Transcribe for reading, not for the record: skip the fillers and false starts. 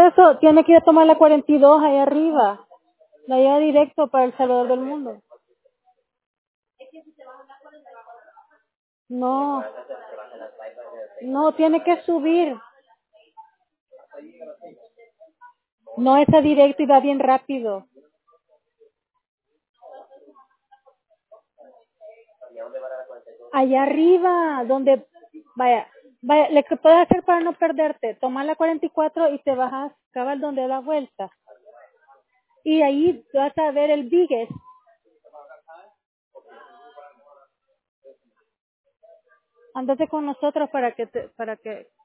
eso, tiene que ir a tomar la 42 ahí arriba. La lleva directo para El Salvador del Mundo. No. No, tiene que subir. No, está directo y va bien rápido. Allá arriba, donde, vaya, lo que puedes hacer para no perderte, tomar la 44 y te bajas, cabal donde da vuelta. Y ahí vas a ver el Biggest. Ándate con nosotros para que